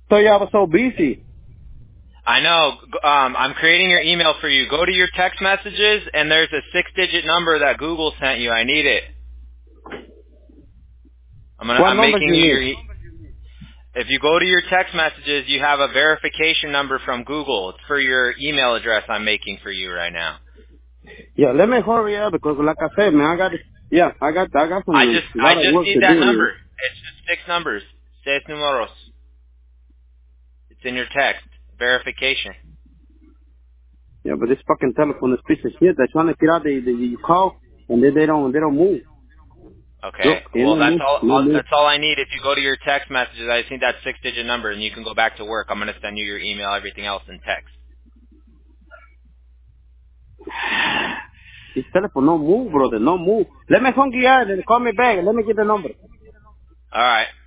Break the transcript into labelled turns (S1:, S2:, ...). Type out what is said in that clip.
S1: thought y'all was so busy.
S2: I know. I'm creating your email for you. Go to your text messages, and there's a 6-digit number that Google sent you. I need it. I'm making you your. If you go to your text messages, you have a verification number from Google. It's for your email address I'm making for you right now.
S1: Yeah, let me hurry up because, like I said, man, I got some.
S2: I just need that number. It's just 6 numbers. 6 números. It's in your text. Verification.
S1: Yeah, but this fucking telephone is piece of shit. They're trying to get out. You call and then they don't move.
S2: Okay.
S1: Look,
S2: Well, that's
S1: no move.
S2: all I need. If you go to your text messages, I just need that 6-digit number, and you can go back to work. I'm going to send you your email, everything else in text.
S1: This telephone no move, brother. No move. Let me phone you out and call me back. Let me get the number.
S2: All right.